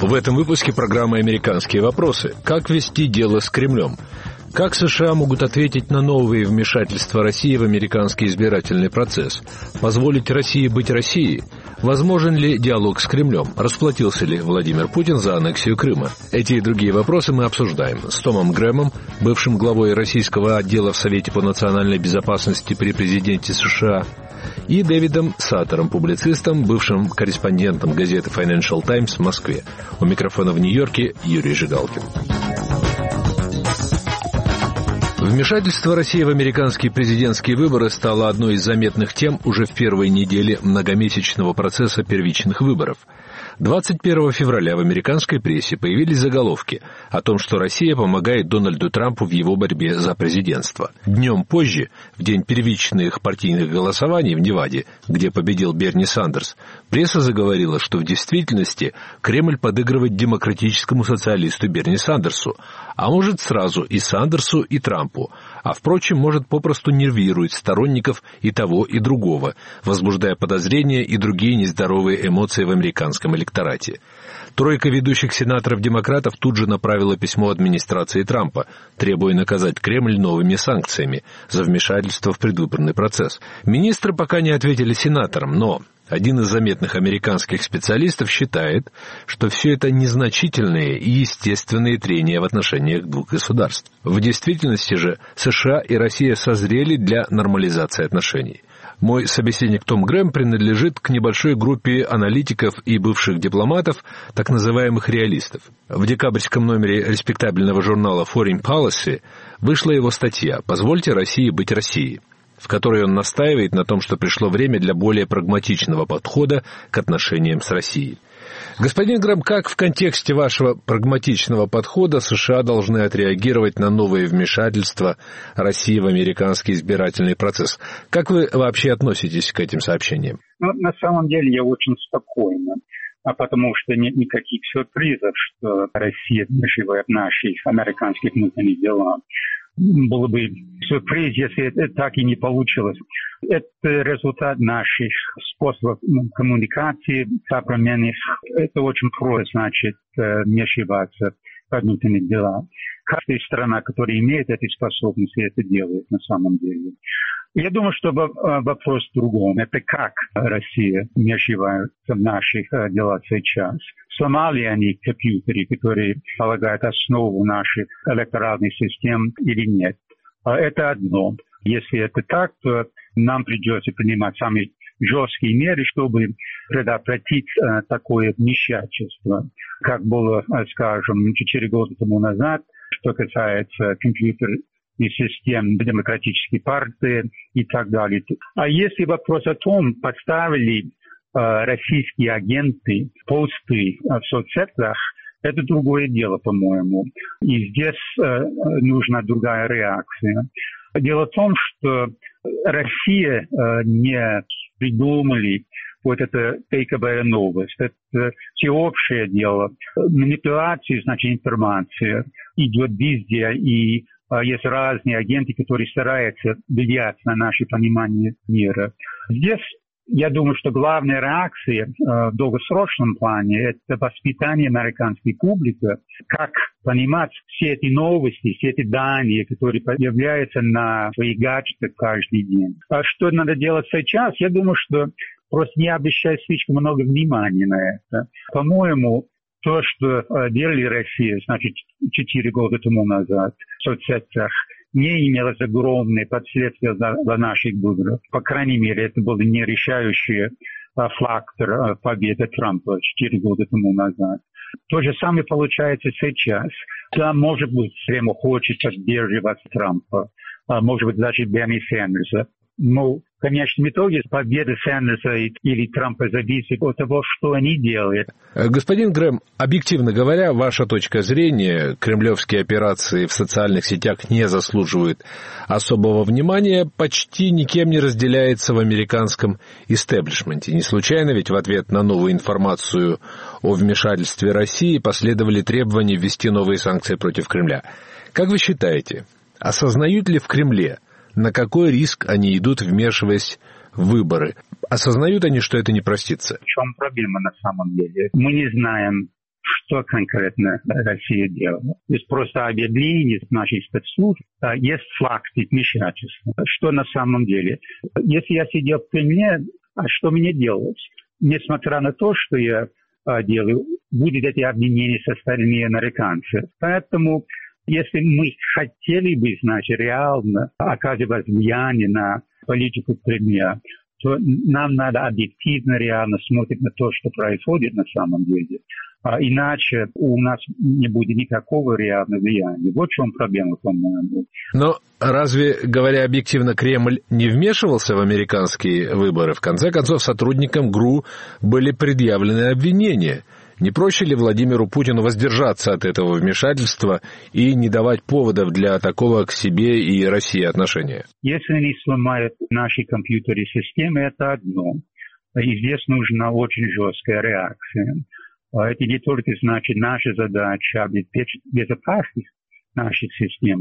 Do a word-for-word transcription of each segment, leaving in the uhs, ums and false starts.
В этом выпуске программы «Американские вопросы». Как вести дело с Кремлем? Как США могут ответить на новые вмешательства России в американский избирательный процесс? Позволить России быть Россией? Возможен ли диалог с Кремлем? Расплатился ли Владимир Путин за аннексию Крыма? Эти и другие вопросы мы обсуждаем с Томом Грэмом, бывшим главой российского отдела в Совете по национальной безопасности при президенте США, и Дэвидом Саттером, публицистом, бывшим корреспондентом газеты Financial Times в Москве. У микрофона в Нью-Йорке Юрий Жигалкин. Вмешательство России в американские президентские выборы стало одной из заметных тем уже в первой неделе многомесячного процесса первичных выборов. двадцать первого февраля в американской прессе появились заголовки о том, что Россия помогает Дональду Трампу в его борьбе за президентство. Днем позже, в день первичных партийных голосований в Неваде, где победил Берни Сандерс, пресса заговорила, что в действительности Кремль подыгрывает демократическому социалисту Берни Сандерсу, а может сразу и Сандерсу, и Трампу, а, впрочем, может попросту нервирует сторонников и того, и другого, возбуждая подозрения и другие нездоровые эмоции в американском электорате. Тройка ведущих сенаторов-демократов тут же направила письмо администрации Трампа, требуя наказать Кремль новыми санкциями за вмешательство в предвыборный процесс. Министры пока не ответили сенаторам, но один из заметных американских специалистов считает, что все это незначительные и естественные трения в отношениях двух государств. В действительности же США и Россия созрели для нормализации отношений. Мой собеседник Том Грэм принадлежит к небольшой группе аналитиков и бывших дипломатов, так называемых реалистов. В декабрьском номере респектабельного журнала Foreign Policy вышла его статья «Позвольте России быть Россией», в которой он настаивает на том, что пришло время для более прагматичного подхода к отношениям с Россией. Господин Грэм, как в контексте вашего прагматичного подхода США должны отреагировать на новые вмешательства России в американский избирательный процесс? Как вы вообще относитесь к этим сообщениям? Ну, на самом деле я очень спокойно, потому что нет никаких сюрпризов, что Россия вмешивает в наши американские внутренние дела. Было бы сюрприз, если это так и не получилось. Это результат наших способов коммуникации современных. Это очень просто, значит, вмешиваться в внутренние дела. Каждая страна, которая имеет эти способности, это делает на самом деле. Я думаю, что вопрос в другом. Это как Россия вмешивается в наши дела сейчас. Сломали они компьютеры, которые полагают основу наших электоральных систем или нет. Это одно. Если это так, то нам придется принимать самые жесткие меры, чтобы предотвратить э, такое вмешательство, как было, скажем, четыре года тому назад, что касается компьютеров и систем демократической партии и так далее. А если вопрос о том, поставили э, российские агенты посты в соцсетях, это другое дело, по-моему. И здесь э, нужна другая реакция. Дело в том, что Россия э, не придумали вот это фейковая новость. Это всеобщее дело. Манипуляция, значит, информация идет везде, и э, есть разные агенты, которые стараются влиять на наше понимание мира. Здесь я думаю, что главная реакция э, в долгосрочном плане – это воспитание американской публики, как понимать все эти новости, все эти данные, которые появляются на своих гаджетах каждый день. А что надо делать сейчас? Я думаю, что просто не обращать слишком много внимания на это. По-моему, то, что э, делали Россия, значит, четыре года тому назад в соцсетях, не имелось огромные последствия для наших выборов. По крайней мере, это был не решающий а, фактор а, победы Трампа четыре года тому назад. То же самое получается сейчас. Да, может быть, Кремль хочет поддерживать Трампа, а, может быть, даже Берни Сандерса. Но в конечном итоге победа Сандерса или Трампа зависит от того, что они делают. Господин Грэм, объективно говоря, ваша точка зрения, кремлевские операции в социальных сетях не заслуживают особого внимания, почти никем не разделяется в американском истеблишменте. Не случайно ведь в ответ на новую информацию о вмешательстве России последовали требования ввести новые санкции против Кремля. Как вы считаете, осознают ли в Кремле, на какой риск они идут, вмешиваясь в выборы? Осознают они, что это не простится? В чем проблема на самом деле? Мы не знаем, что конкретно Россия делала. То есть просто объявление наших спецслужб, есть факты вмешательства. Что на самом деле? Если я сидел в Кремле, а что мне делать? Несмотря на то, что я делаю, будут эти обвинения со стороны американцев. Поэтому, если мы хотели бы, значит, реально оказывать влияние на политику Кремля, то нам надо объективно, реально смотреть на то, что происходит на самом деле. А иначе у нас не будет никакого реального влияния. Вот в чем проблема, по-моему. Но разве, говоря объективно, Кремль не вмешивался в американские выборы? В конце концов, сотрудникам ГРУ были предъявлены обвинения. Не проще ли Владимиру Путину воздержаться от этого вмешательства и не давать поводов для такого к себе и России отношения? Если они сломают наши компьютеры и системы, это одно. И здесь нужна очень жесткая реакция. Это не только значит наша задача обеспечить безопасность наших систем.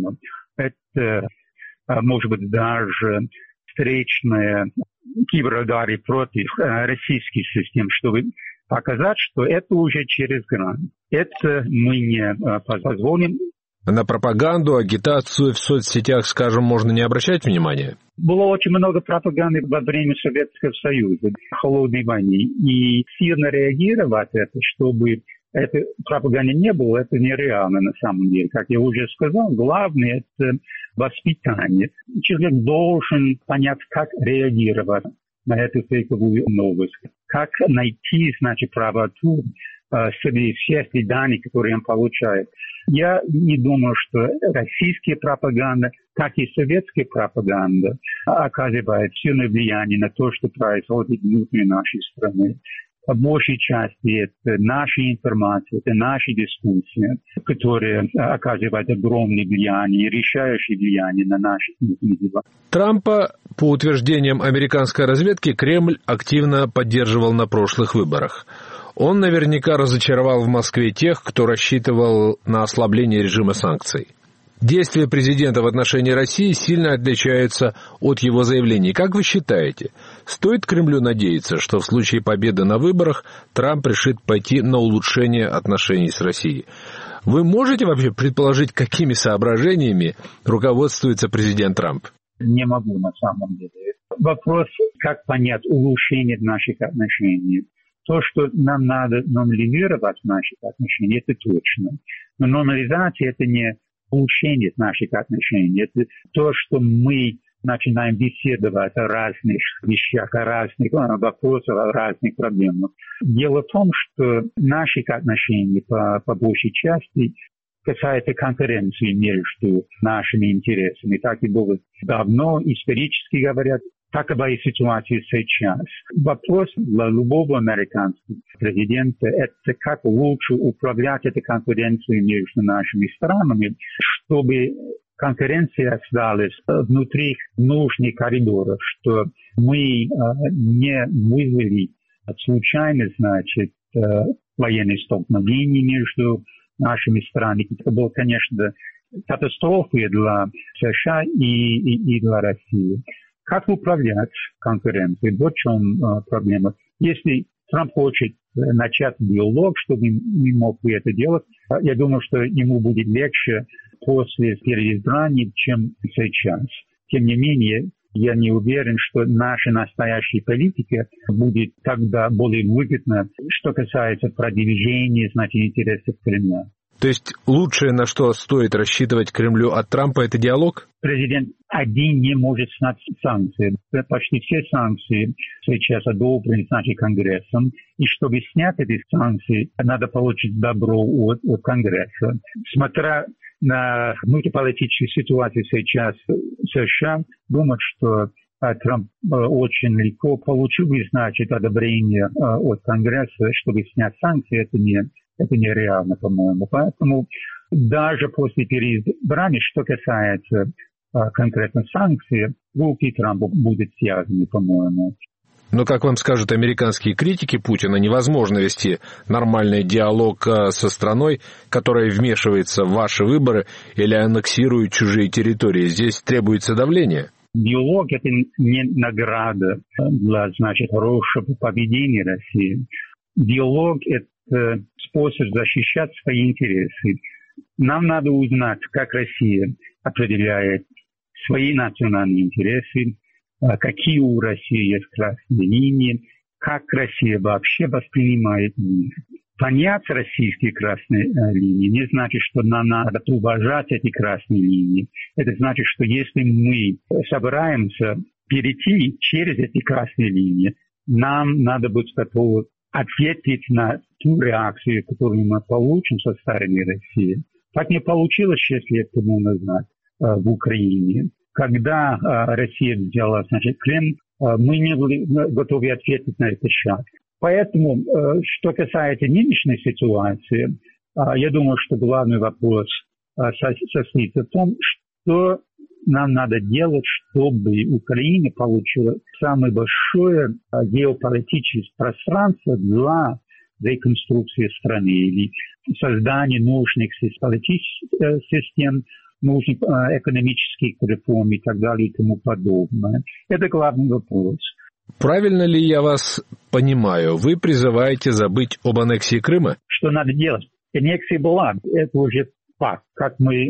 Это, может быть, даже встречные киберудары против российских систем, чтобы показать, что это уже через грань. Это мы не позволим. На пропаганду, агитацию в соцсетях, скажем, можно не обращать внимания? Было очень много пропаганды во время Советского Союза, холодной войны. И сильно реагировать это, чтобы этой пропаганды не было, это нереально на самом деле. Как я уже сказал, главное – это воспитание. Человек должен понять, как реагировать на эту фейковую новость, как найти, значит, правоту э, среди всех данных, которые он получает. Я не думаю, что российская пропаганда, как и советская пропаганда, оказывает сильное влияние на то, что происходит внутри нашей страны. По большей части это наша информация, это наши дискуссии, которые оказывают огромное влияние, решающее влияние на наши внутренние дела. Трампа, по утверждениям американской разведки, Кремль активно поддерживал на прошлых выборах. Он наверняка разочаровал в Москве тех, кто рассчитывал на ослабление режима санкций. Действия президента в отношении России сильно отличаются от его заявлений. Как вы считаете, стоит Кремлю надеяться, что в случае победы на выборах Трамп решит пойти на улучшение отношений с Россией? Вы можете вообще предположить, какими соображениями руководствуется президент Трамп? Не могу на самом деле. Вопрос, как понять улучшение наших отношений. То, что нам надо нормализировать наши отношения, это точно. Но нормализация – это не улучшение наших отношений. Это то, что мы начинаем беседовать о разных вещах, о разных вопросах, о разных проблемах. Дело в том, что наши отношения по, по большей части касаются конкуренции между нашими интересами. Так и было давно, исторически говорят. Таковая ситуация сейчас. Вопрос для любого американского президента – это как лучше управлять этой конкуренцией между нашими странами, чтобы конкуренция осталась внутри нужных коридоров, что мы не вызвали случайно, значит, военные столкновения между нашими странами. Это было, конечно, катастрофой для США и, и, и для России. Как управлять конкуренцией? Вот в чем э, проблема. Если Трамп хочет начать диалог, чтобы не мог бы это делать, я думаю, что ему будет легче после переизбрания, чем сейчас. Тем не менее, я не уверен, что наша настоящая политика будет тогда более выгодна, что касается продвижения, значит, интересов Кремля. То есть лучшее, на что стоит рассчитывать Кремлю от Трампа, это диалог? Президент один не может снять санкции. Почти все санкции сейчас одобрены, значит, Конгрессом. И чтобы снять эти санкции, надо получить добро от, от Конгресса. Смотря на внутриполитическую ситуацию сейчас в США, думать, что Трамп очень легко получил, значит, одобрение от Конгресса, чтобы снять санкции, это не Это нереально, по-моему. Поэтому даже после переизбрания, что касается а, конкретно санкций, руки Трампа будут связаны, по-моему. Но, как вам скажут американские критики Путина, невозможно вести нормальный диалог со страной, которая вмешивается в ваши выборы или аннексирует чужие территории. Здесь требуется давление. Диалог – это не награда для, значит, хорошего поведения России. Диалог – это это способ защищать свои интересы. Нам надо узнать, как Россия определяет свои национальные интересы, какие у России есть красные линии, как Россия вообще воспринимает мир. Понять российские красные линии не значит, что нам надо уважать эти красные линии. Это значит, что если мы собираемся перейти через эти красные линии, нам надо быть готовы ответить на ту реакцию, которую мы получим со стороны России. Так не получилось шесть лет тому назад э, в Украине. Когда э, Россия взяла, значит, Крым, э, мы не были готовы ответить на этот шаг. Поэтому, э, что касается нынешней ситуации, э, я думаю, что главный вопрос э, состоит в том, что нам надо делать, чтобы Украина получила самое большое э, геополитическое пространство для реконструкции страны или создания нужных политических систем, нужных э, экономических реформ и так далее и тому подобное. Это главный вопрос. Правильно ли я вас понимаю? Вы призываете забыть об аннексии Крыма? Что надо делать? Аннексия была. Это уже факт. Как мы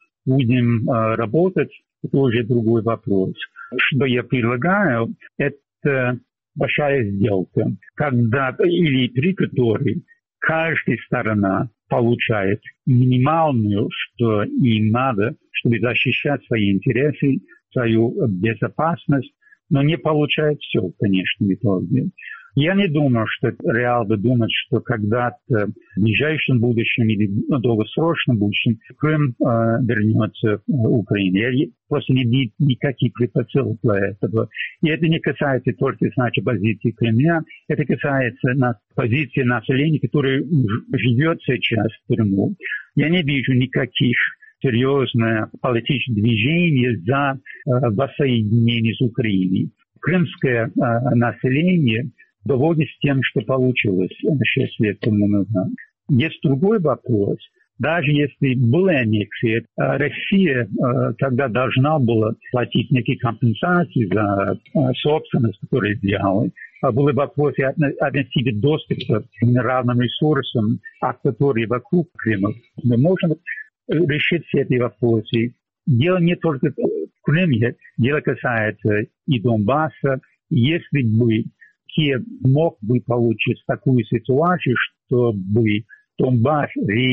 будем э, работать, это уже другой вопрос. Что я предлагаю, это большая сделка, когда или при которой каждая сторона получает минимальную, что им надо, чтобы защищать свои интересы, свою безопасность, но не получает все, конечно, в итоге. Я не думаю, что реально думать, что когда-то в ближайшем будущем или в долгосрочном будущем Крым э, вернется в Украину. Я просто не вижу никаких предпосылок для этого. И это не касается только, значит, позиции Кремля, это касается нас, позиции населения, которое живет сейчас в Крыму. Я не вижу никаких серьезных политических движений за э, воссоединение с Украиной. Крымское э, население доводит с тем, что получилось шесть лет тому назад. Есть другой вопрос. Даже если была аннексия, Россия тогда должна была платить некие компенсации за собственность, которую сделала. Были вопросы относительно доступа к минеральным ресурсам, которые вокруг Крыма. Мы можем решить все эти вопросы. Дело не только в Крыме, дело касается и Донбасса. Если бы Киев мог бы получить такую ситуацию, чтобы Донбасс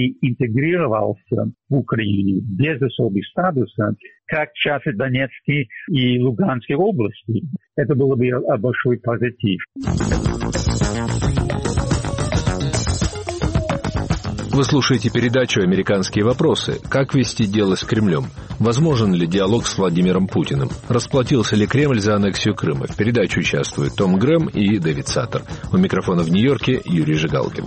реинтегрировался в Украину без особого статуса, как часть Донецкой и Луганской области. Это было бы большой позитив. Вы слушаете передачу «Американские вопросы». Как вести дело с Кремлем? Возможен ли диалог с Владимиром Путиным? Расплатился ли Кремль за аннексию Крыма? В передаче участвуют Том Грэм и Дэвид Саттер. У микрофона в Нью-Йорке Юрий Жигалкин.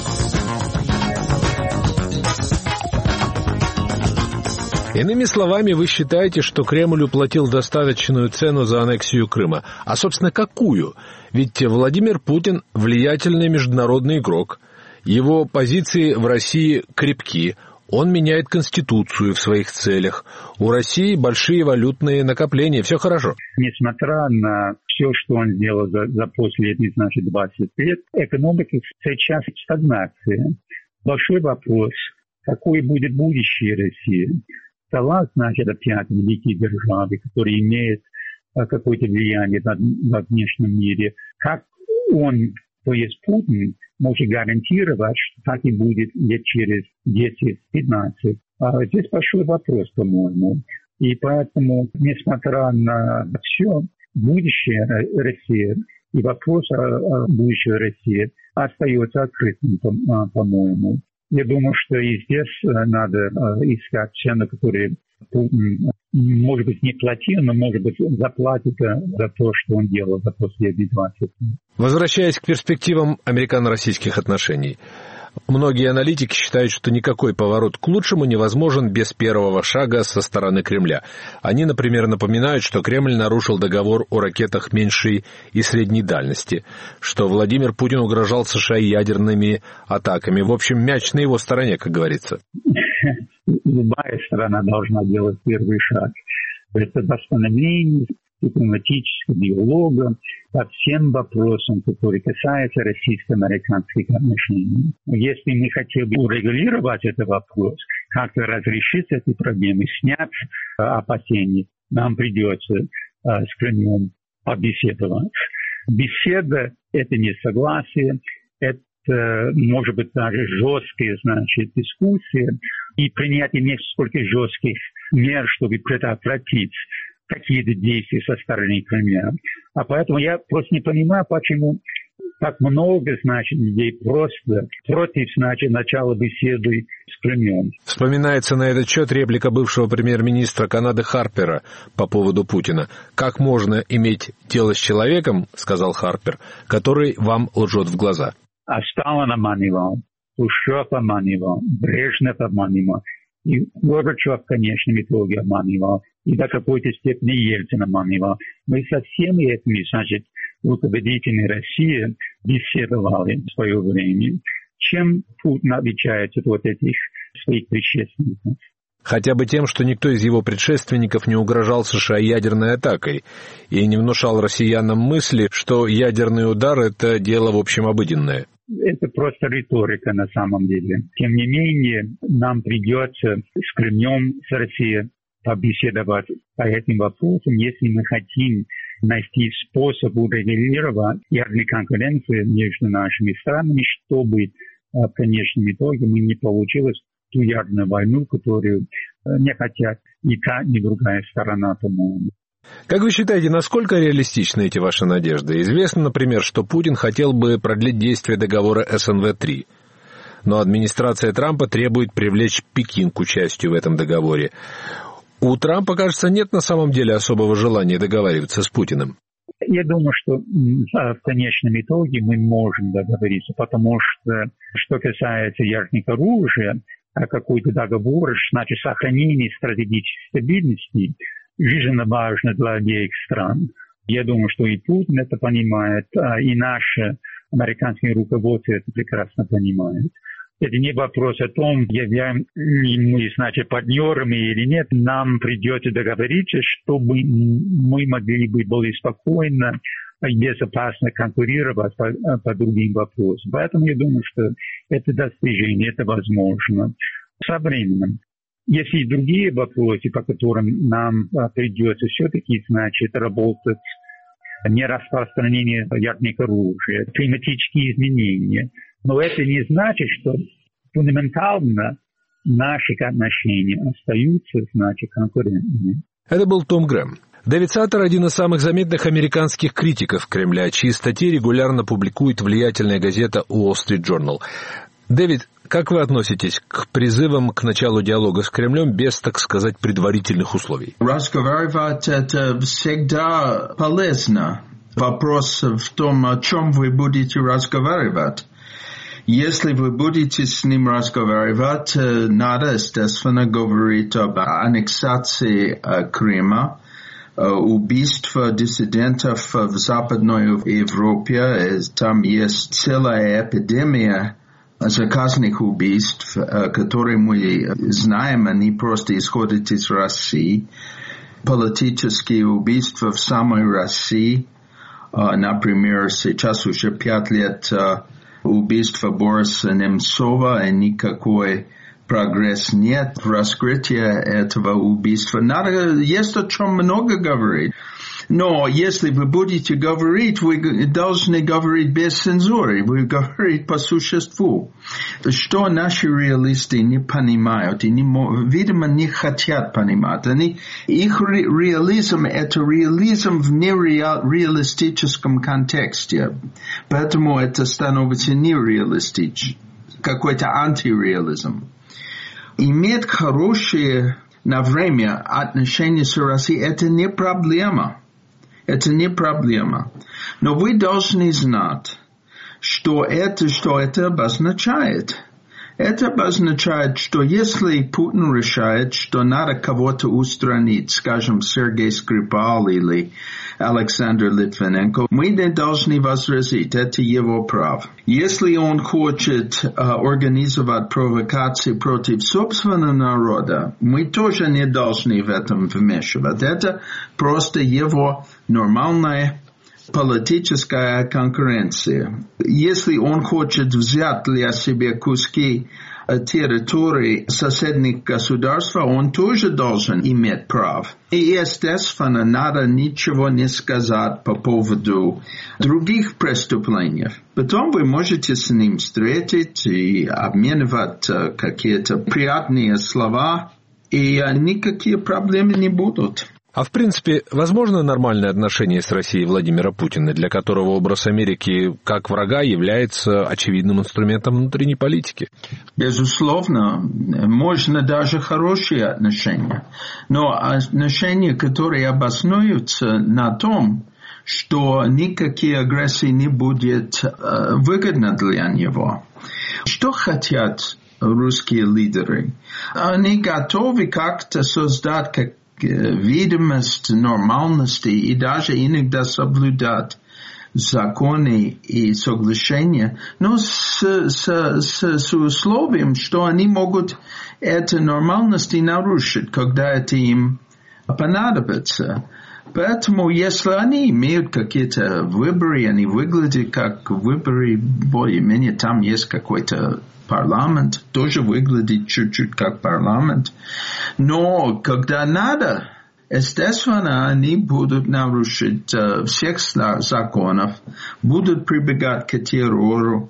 Иными словами, вы считаете, что Кремль уплатил достаточную цену за аннексию Крыма. А, собственно, какую? Ведь Владимир Путин – влиятельный международный игрок. Его позиции в России крепки. Он меняет Конституцию в своих целях. У России большие валютные накопления. Все хорошо. Несмотря на все, что он сделал за, за последние, значит, двадцать лет, экономика сейчас в стагнации. Большой вопрос, какое будет будущее России? Стала, значит, опять великие державы, которые имеют какое-то влияние на, на внешнем мире. Как он, то есть Путин, может гарантировать, что так и будет лет через десять-пятнадцать. А здесь большой вопрос, по-моему. И поэтому, несмотря на все, будущее России и вопрос о будущей России остается открытым, по-моему. Я думаю, что и здесь надо искать цены, которые Путин, может быть, не платил, но, может быть, заплатит за то, что он делал за последние двадцать лет. Возвращаясь к перспективам американо-российских отношений, многие аналитики считают, что никакой поворот к лучшему невозможен без первого шага со стороны Кремля. Они, например, напоминают, что Кремль нарушил договор о ракетах меньшей и средней дальности, что Владимир Путин угрожал США ядерными атаками. В общем, мяч на его стороне, как говорится. Любая страна должна делать первый шаг. Это восстановление дипломатического диалога по всем вопросам, которые касаются российско-американских отношений. Если мы хотели бы урегулировать этот вопрос, как-то разрешить эти проблемы, снять опасения, нам придется с Кремлем побеседовать. Беседа – это не согласие, это может быть даже жесткая, значит, дискуссия и принятие несколько жестких мер, чтобы предотвратить какие-то действия со стороны Кремля. А поэтому я просто не понимаю, почему так много, значит, людей просто против, значит, начала беседы с Кремлем. Вспоминается на этот счет реплика бывшего премьер-министра Канады Харпера по поводу Путина. «Как можно иметь дело с человеком, — сказал Харпер, — который вам лжет в глаза?» А Сталин обманывал, Хрущев обманывал, Брежнев обманывал, и Горбачев в конечном итоге обманывал, и до какой-то степени Ельцин обманывал. Мы со всеми этими, значит, руководителями России беседовали в свое время. Чем Путин отличается от этих своих предшественников? Хотя бы тем, что никто из его предшественников не угрожал США ядерной атакой и не внушал россиянам мысли, что ядерный удар — это дело, в общем, обыденное. Это просто риторика на самом деле. Тем не менее, нам придется с Кремлем, с Россией побеседовать по этим вопросам, если мы хотим найти способ урегулировать ядерную конкуренцию между нашими странами, чтобы в конечном итоге мы не получилось ту ядерную войну, которую не хотят ни та, ни другая сторона, по-моему. Как вы считаете, насколько реалистичны эти ваши надежды? Известно, например, что Путин хотел бы продлить действие договора эс эн вэ три, но администрация Трампа требует привлечь Пекин к участию в этом договоре. У Трампа, кажется, нет на самом деле особого желания договариваться с Путиным. Я думаю, что в конечном итоге мы можем договориться, потому что, что касается ядерного оружия, какой-то договор, значит, сохранение стратегической стабильности жизненно важно для обеих стран. Я думаю, что и Путин это понимает, и наше американское руководство это прекрасно понимает. Это не вопрос о том, являем ли мы, значит, партнерами или нет. Нам придется договориться, чтобы мы могли бы более спокойно и безопасно конкурировать по, по другим вопросам. Поэтому я думаю, что это достижение, это возможно со временем. Есть и другие вопросы, по которым нам придется все-таки, значит, работать. Нераспространение ядерного оружия, климатические изменения. Но это не значит, что фундаментально наши отношения остаются, значит, конкурентными. Это был Том Грэм. Дэвид Саттер – один из самых заметных американских критиков Кремля, чьи статьи регулярно публикует влиятельная газета Wall Street Journal. Дэвид, как вы относитесь к призывам к началу диалога с Кремлем без, так сказать, предварительных условий? Разговаривать – это всегда полезно. Вопрос в том, о чем вы будете разговаривать. Если вы будете с ним разговаривать, надо, естественно, говорить об аннексации Крыма, убийство диссидентов в Западной Европе. Там есть целая эпидемия заказных убийств, которые мы знаем, они просто исходят из России. Политические убийства в самой России. Например, сейчас уже пять лет убийства Бориса Немцова, и никакой прогресс нет в раскрытии этого убийства. Надо, есть о чем много говорить. Но если вы будете говорить, вы должны говорить без цензуры, вы говорите по существу. Что наши реалисты не понимают и, не, видимо, не хотят понимать. Они, их ре, реализм – это реализм в нереалистическом контексте. Поэтому это становится нереалистичным, какой-то антиреализм. Иметь хорошие на время отношения с Россией – это не проблема. Это не проблема. Но вы должны знать, что это, что это обозначает. Это обозначает, что если Путин решает, что надо кого-то устранить, скажем, Сергей Скрипал или Александр Литвиненко, мы не должны возразить, это его право. Если он хочет uh, организовать провокации против собственного народа, мы тоже не должны в этом вмешивать. Это просто его нормальная политическая конкуренция. Если он хочет взять для себя куски территории соседних государств, он тоже должен иметь право. И, естественно, надо ничего не сказать по поводу других преступлений. Потом вы можете с ним встретить и обменивать какие-то приятные слова, и никакие проблемы не будут. А в принципе, возможно нормальное отношение с Россией Владимира Путина, для которого образ Америки как врага является очевидным инструментом внутренней политики? Безусловно, можно даже хорошие отношения. Но отношения, которые обоснуются на том, что никакие агрессии не будет выгодно для него. Что хотят русские лидеры? Они готовы как-то создать как видимость нормальности и даже иногда соблюдать законы и соглашения, но с, с, с, с условием, что они могут эту нормальность нарушить, когда это им понадобится. Поэтому, если они имеют какие-то выборы, они выглядят как выборы, более-менее там есть какой-то парламент, тоже выглядит чуть-чуть как парламент. Но когда надо, естественно, они будут нарушить uh, всех законов, будут прибегать к террору,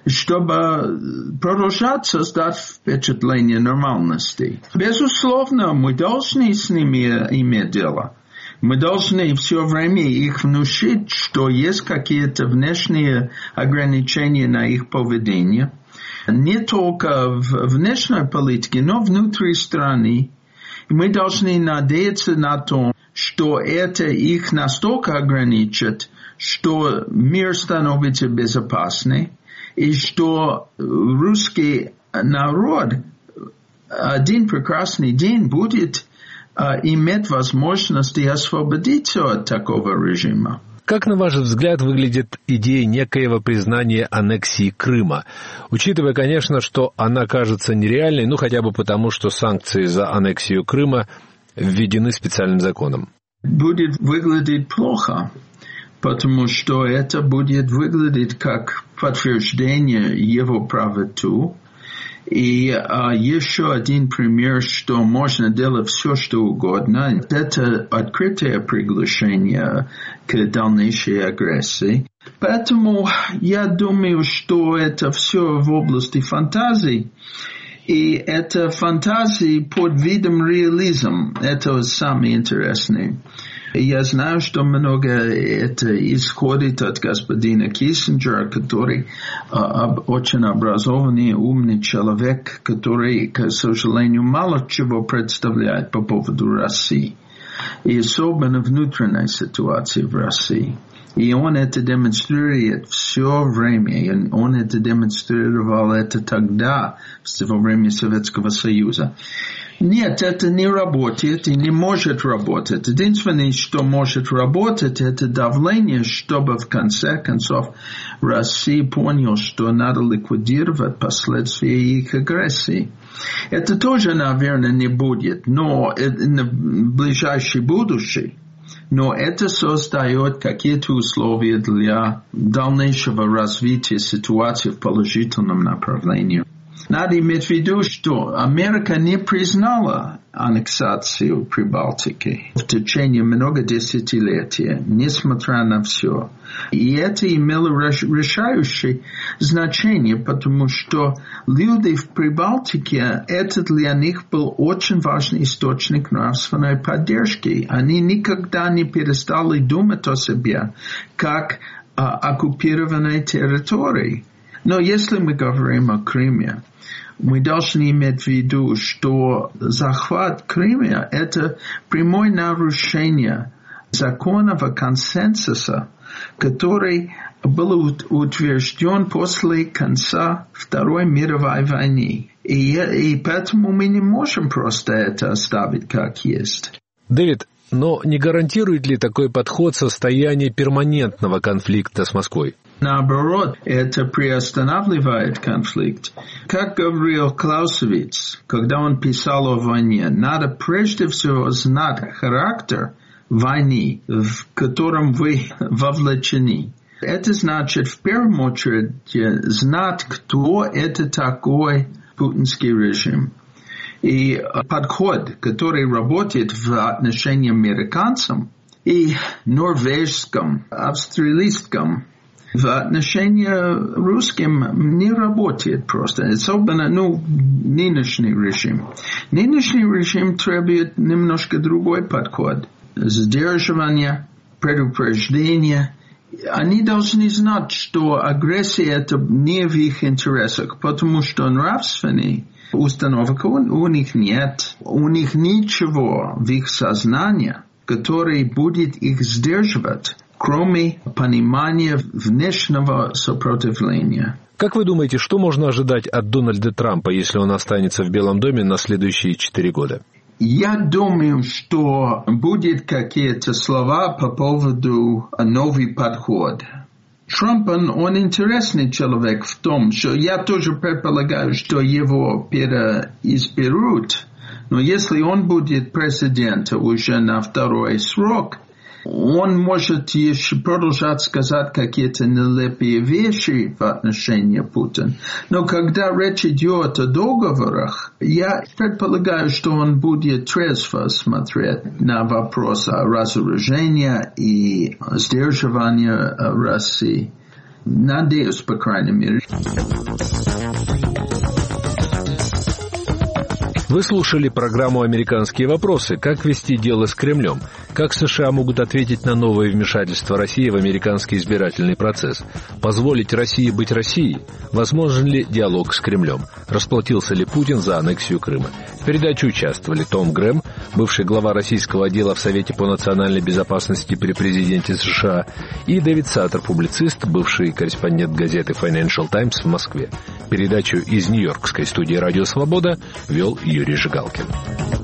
чтобы продолжать создать впечатление нормальности. Безусловно, мы должны с ними иметь дело. Мы должны все время их внушить, что есть какие-то внешние ограничения на их поведение. Не только в внешней политике, но внутри страны. Мы должны надеяться на то, что это их настолько ограничит, что мир становится безопасным, и что русский народ один прекрасный день будет uh, иметь возможность освободиться от такого режима. Как, на ваш взгляд, выглядит идея некоего признания аннексии Крыма? Учитывая, конечно, что она кажется нереальной, ну хотя бы потому, что санкции за аннексию Крыма введены специальным законом. Будет выглядеть плохо, потому что это будет выглядеть как подтверждение его правоту. И а, еще один пример, что можно делать все, что угодно, это открытое приглашение к дальнейшей агрессии. Поэтому я думаю, что это все в области фантазии. И это фантазии под видом реализма. Это самое интересное. Я знаю, что много это исходит от господина Киссинджера, который uh, очень образованный, умный человек, который, к сожалению, мало чего представляет по поводу России. И особенно внутренней ситуации в России. И он это демонстрирует все время. И он это демонстрировал это тогда, во время Советского Союза. Нет, это не работает и не может работать. Единственное, что может работать, это давление, чтобы в конце концов Россия поняла, что надо ликвидировать последствия их агрессии. Это тоже, наверное, не будет, но в ближайшее будущее. Но это создает какие-то условия для дальнейшего развития ситуации в положительном направлении. Надо иметь в виду, что Америка не признала аннексацию Прибалтики в течение много десятилетий, несмотря на все. И это имело решающее значение, потому что люди в Прибалтике, это для них был очень важный источник нравственной поддержки. Они никогда не перестали думать о себе как о оккупированной территории. Но если мы говорим о Крыме, мы должны иметь в виду, что захват Крыма – это прямое нарушение законного консенсуса, который был утвержден после конца Второй мировой войны. И, и поэтому мы не можем просто это оставить как есть. Дэвид, Но не гарантирует ли такой подход состояние перманентного конфликта с Москвой? Наоборот, это приостанавливает конфликт. Как говорил Клаусевиц, когда он писал о войне, надо прежде всего знать характер войны, в котором вы вовлечены. Это значит, в первую очередь, знать, кто это такой путинский режим. И подход, который работает в отношении американцам и норвежском, австралийском, в отношении русским не работает просто. Особенно, ну, нынешний режим. Нынешний режим требует немножко другой подход. Сдерживание, предупреждение. Они должны знать, что агрессия это не в их интересах, потому что нравственной установки у них нет. У них ничего в их сознании, которое будет их сдерживать, кроме понимания внешнего сопротивления. Как вы думаете, что можно ожидать от Дональда Трампа, если он останется в Белом доме на следующие четыре года? Я думаю, что будут какие-то слова по поводу новый подход. Трамп, он, он интересный человек в том, что я тоже предполагаю, что его переизберут, но если он будет президентом уже на второй срок, он может еще продолжать сказать какие-то нелепые вещи в отношении Путина. Но когда речь идет о договорах, я предполагаю, что он будет трезво смотреть на вопрос разоружения и сдерживания России. Надеюсь, по крайней мере. Вы слушали программу «Американские вопросы». Как вести дело с Кремлем? Как США могут ответить на новое вмешательство России в американский избирательный процесс? Позволить России быть Россией? Возможен ли диалог с Кремлем? Расплатился ли Путин за аннексию Крыма? В передаче участвовали Том Грэм, бывший глава российского отдела в Совете по национальной безопасности при президенте США, и Дэвид Саттер, публицист, бывший корреспондент газеты Financial Times в Москве. Передачу из Нью-Йоркской студии «Радио Свобода» вел Юрий Жигалкин.